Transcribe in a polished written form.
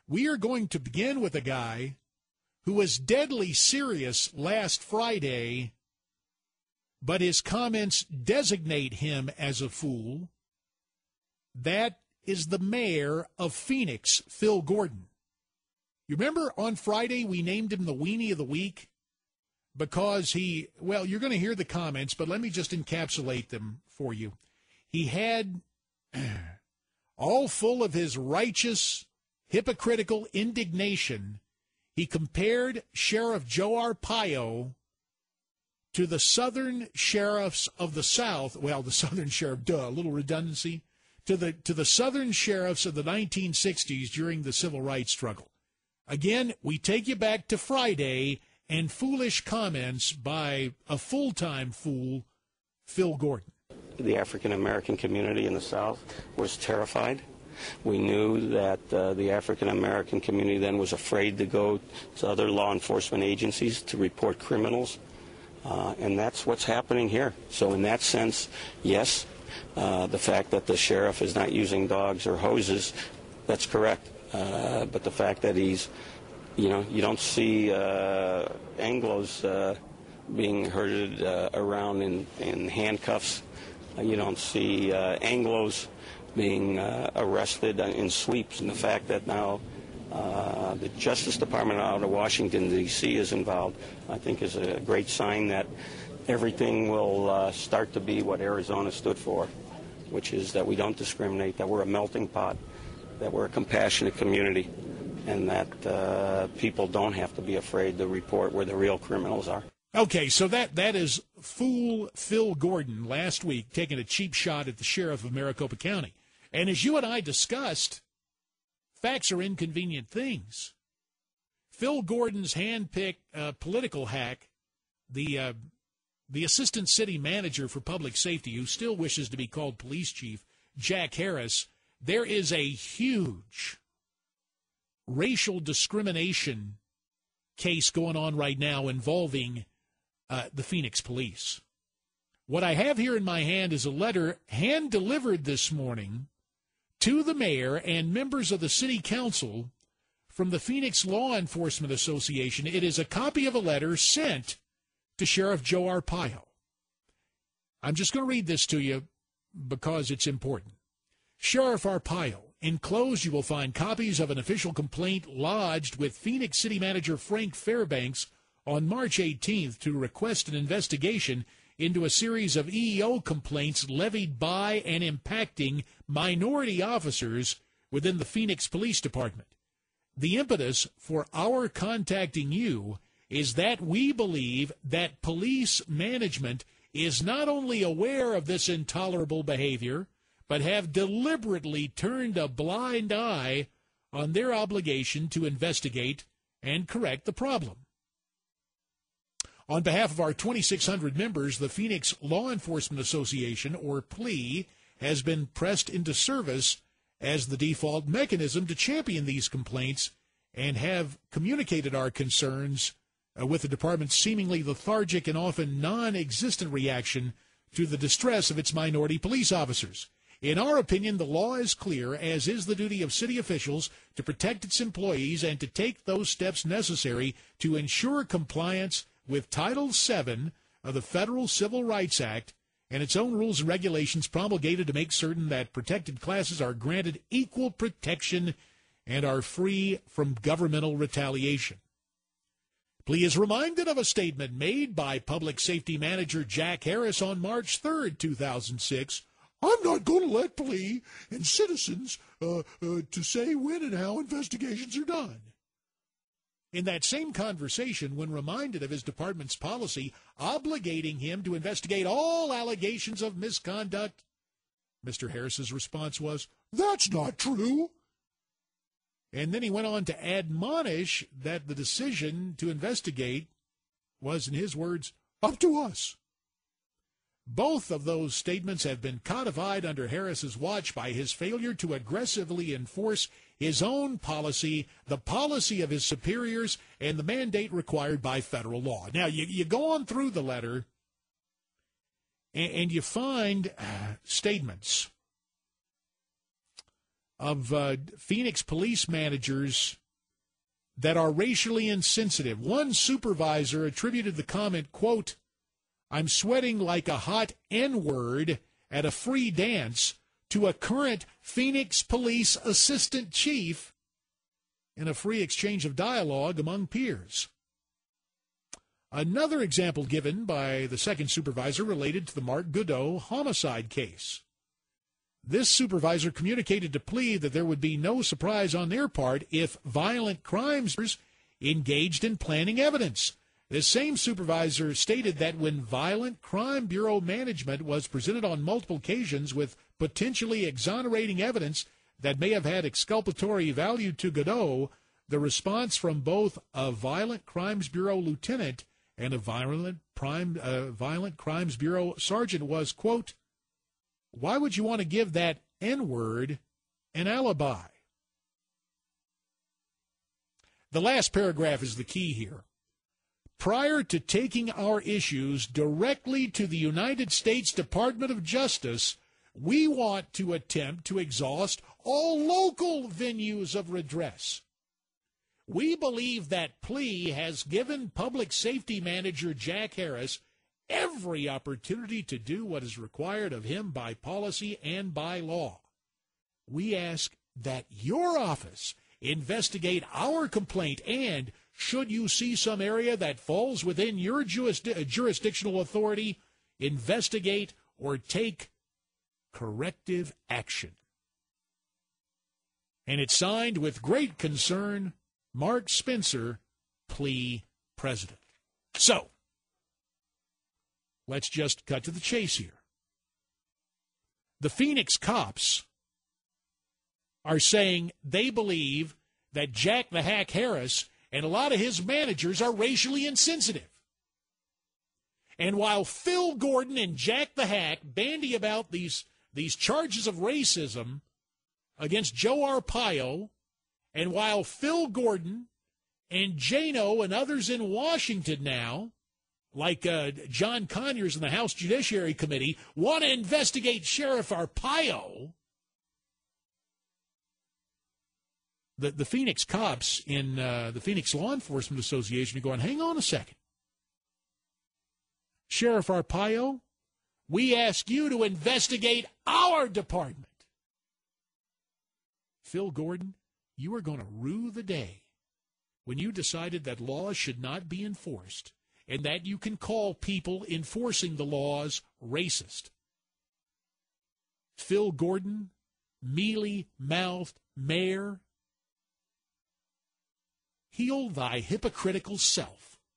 We are going to begin with a guy who was deadly serious last Friday, but his comments designate him as a fool. That is the mayor of Phoenix, Phil Gordon. You remember on Friday we named him the Weenie of the Week? Because you're going to hear the comments, but let me just encapsulate them for you. He had, all full of his righteous, hypocritical indignation, he compared Sheriff Joe Arpaio to the Southern sheriffs of the South. Well, the Southern sheriff, a little redundancy. To the Southern sheriffs of the 1960s during the civil rights struggle. Again, we take you back to Friday and foolish comments by a full-time fool, Phil Gordon. The African-American community in the South was terrified. We knew that the African-American community then was afraid to go to other law enforcement agencies to report criminals, and that's what's happening here. So in that sense, yes, the fact that the sheriff is not using dogs or hoses, that's correct. But the fact that he's, you don't see Anglos being herded around in handcuffs. You don't see Anglos being arrested in sweeps. And the fact that now the Justice Department out of Washington, D.C. is involved, I think is a great sign that everything will start to be what Arizona stood for, which is that we don't discriminate, that we're a melting pot, that we're a compassionate community, and that people don't have to be afraid to report where the real criminals are. Okay, so that is fool Phil Gordon last week taking a cheap shot at the sheriff of Maricopa County. And as you and I discussed, facts are inconvenient things. Phil Gordon's hand-picked political hack, the assistant city manager for public safety, who still wishes to be called police chief, Jack Harris, there is a huge racial discrimination case going on right now involving the Phoenix police. What I have here in my hand is a letter hand-delivered this morning to the mayor and members of the city council from the Phoenix Law Enforcement Association. It is a copy of a letter sent to Sheriff Joe Arpaio. I'm just going to read this to you because it's important. Sheriff Arpaio, enclosed you will find copies of an official complaint lodged with Phoenix City Manager Frank Fairbanks on March 18th to request an investigation into a series of EEO complaints levied by and impacting minority officers within the Phoenix Police Department. The impetus for our contacting you is that we believe that police management is not only aware of this intolerable behavior, but have deliberately turned a blind eye on their obligation to investigate and correct the problem. On behalf of our 2,600 members, the Phoenix Law Enforcement Association, or PLEA, has been pressed into service as the default mechanism to champion these complaints and have communicated our concerns with the department's seemingly lethargic and often non-existent reaction to the distress of its minority police officers. In our opinion, the law is clear, as is the duty of city officials to protect its employees and to take those steps necessary to ensure compliance with Title VII of the Federal Civil Rights Act and its own rules and regulations promulgated to make certain that protected classes are granted equal protection and are free from governmental retaliation. PLEA is reminded of a statement made by Public Safety Manager Jack Harris on March 3rd, 2006. I'm not going to let PLEA and citizens to say when and how investigations are done. In that same conversation, when reminded of his department's policy obligating him to investigate all allegations of misconduct, Mr. Harris's response was, "That's not true." And then he went on to admonish that the decision to investigate was, in his words, up to us. Both of those statements have been codified under Harris's watch by his failure to aggressively enforce his own policy, the policy of his superiors, and the mandate required by federal law. Now, you go on through the letter, and you find statements of Phoenix police managers that are racially insensitive. One supervisor attributed the comment, quote, "I'm sweating like a hot N-word at a free dance," to a current Phoenix police assistant chief in a free exchange of dialogue among peers. Another example given by the second supervisor related to the Mark Godot homicide case. This supervisor communicated to Plea that there would be no surprise on their part if violent crimes engaged in planning evidence. This same supervisor stated that when Violent Crime Bureau management was presented on multiple occasions with potentially exonerating evidence that may have had exculpatory value to Godot, the response from both a Violent Crimes Bureau lieutenant and a Violent Crimes Bureau sergeant was, quote, "Why would you want to give that N-word an alibi?" The last paragraph is the key here. Prior to taking our issues directly to the United States Department of Justice, we want to attempt to exhaust all local venues of redress. We believe that Plea has given Public Safety Manager Jack Harris every opportunity to do what is required of him by policy and by law. We ask that your office investigate our complaint, and should you see some area that falls within your jurisdictional authority, investigate or take corrective action. And it's signed with great concern, Mark Spencer, Plea President. So, let's just cut to the chase here. The Phoenix cops are saying they believe that Jack the Hack Harris and a lot of his managers are racially insensitive. And while Phil Gordon and Jack the Hack bandy about these charges of racism against Joe Arpaio, and while Phil Gordon and Jano and others in Washington now, like John Conyers in the House Judiciary Committee, want to investigate Sheriff Arpaio, the Phoenix cops in the Phoenix Law Enforcement Association are going, hang on a second. Sheriff Arpaio, we ask you to investigate our department. Phil Gordon, you are going to rue the day when you decided that laws should not be enforced and that you can call people enforcing the laws racist. Phil Gordon, mealy-mouthed mayor, heal thy hypocritical self.